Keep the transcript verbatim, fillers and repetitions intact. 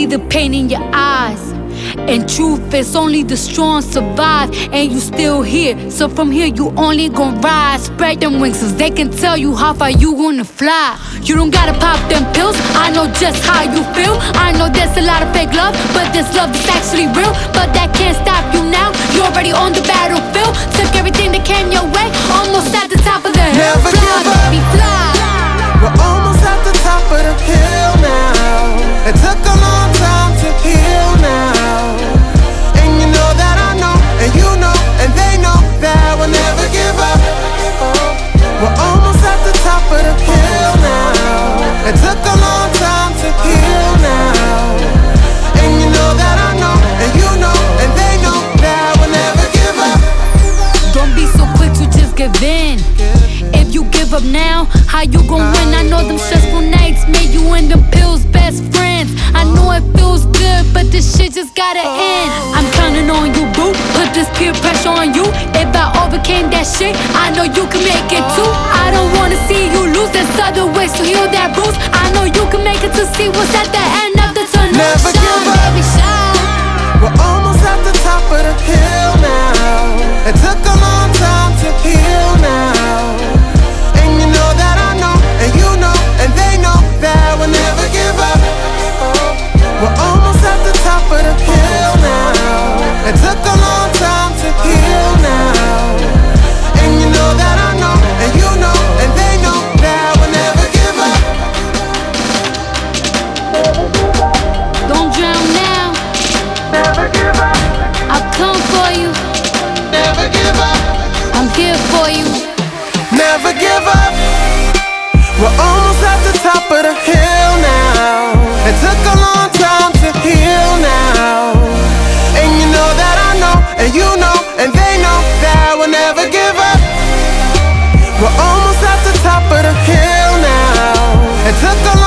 see the pain in your eyes. And truth is only the strong survive. And you still here, so from here you only gon' rise. Spread them wings so they can tell you how far you gonna fly. You don't gotta pop them pills, I know just how you feel. I know there's a lot of fake love, but this love is actually real. But that can't stop you now, you're already on the battlefield. Took everything that came your way, almost at the top of the hill. Never fly, give up. baby, fly. We're almost at the top of the hill now. It took a long time to heal now. And you know that I know, and you know, and they know that we'll never give up. We're almost at the top of the hill now. It took a long time to heal now. And you know that I know, and you know, and they know that we'll never give up. Don't be so quick to just give in. If you give up now, how you gon' win? I know them stressful nights made you and them pills best friends. I know it feels good, but this shit just gotta end. I'm counting on you, boo. Put this peer pressure on you. If I overcame that shit, I know you can make it too. I don't wanna see you lose. There's other ways to heal that bruise. I know you can make it to see what's at the end of the tunnel. Never Shine, give up. baby, shine. We're almost at the top of the hill now. It took a long time to heal now. And you know that I know, and you know, and they know that we'll never give up. We're almost at the top of the hill now. It took a long time to heal now. And you know that I know, and you know, and they know that we'll never give up. Don't drown now. Never give up. I'll come for you. Never give up. I'm here for you. Never give up. We're almost at the top of the hill now. It took a long time to heal now. And you know that I know, and you know, and they know that we'll never give up. We're almost at the top of the hill now. It took a long